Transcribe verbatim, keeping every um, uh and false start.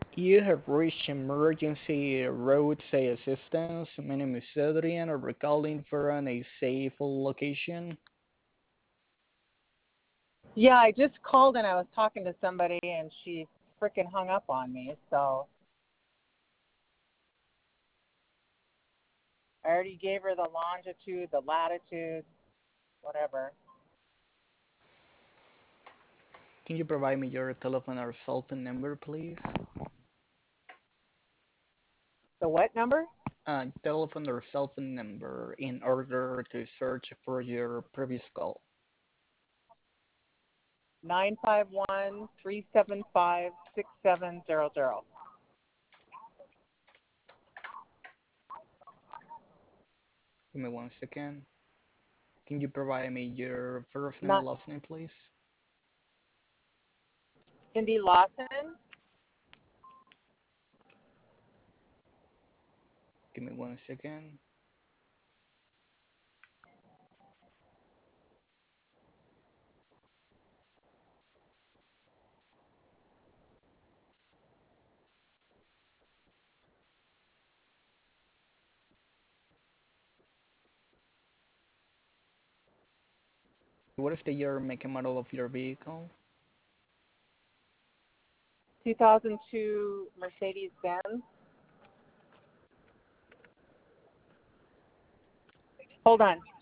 You have reached emergency roadside assistance. My name is Adrian. I'm recalling for an a safe location. Yeah, I just called and I was talking to somebody and she freaking hung up on me. So I already gave her the longitude, the latitude, whatever. Can you provide me your telephone or cell phone number, please? The what number? Uh, telephone or cell phone number in order to search for your previous call. Nine five one three seven five six seven zero zero. Give me one second. Can you provide me your first name and Not last name, please? Cindy Lawson. Give me one second. What is the year, make, and model of your vehicle? two thousand two Mercedes Benz. Hold on.